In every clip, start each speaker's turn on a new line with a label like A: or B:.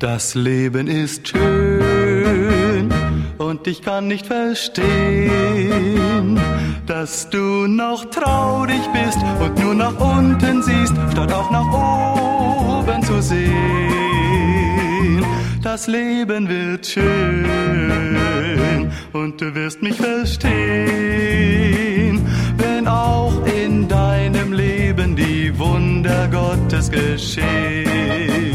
A: Das Leben ist schön und ich kann nicht verstehen, dass du noch traurig bist und nur nach unten siehst, statt auch nach oben zu sehen. Das Leben wird schön und du wirst mich verstehen, wenn auch in deinem Leben die Wunder Gottes geschehen.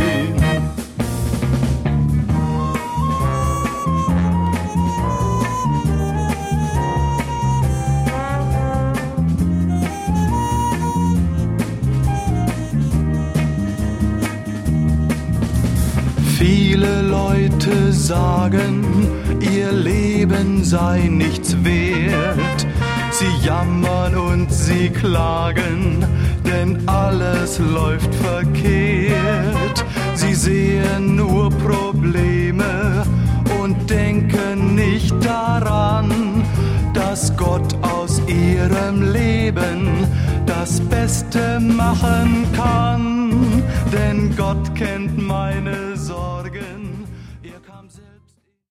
A: Viele Leute sagen, ihr Leben sei nichts wert. Sie jammern und sie klagen, denn alles läuft verkehrt. Sie sehen nur Probleme und denken nicht daran, dass Gott aus ihrem Leben das Beste machen kann. Denn Gott kennt meine Sorgen.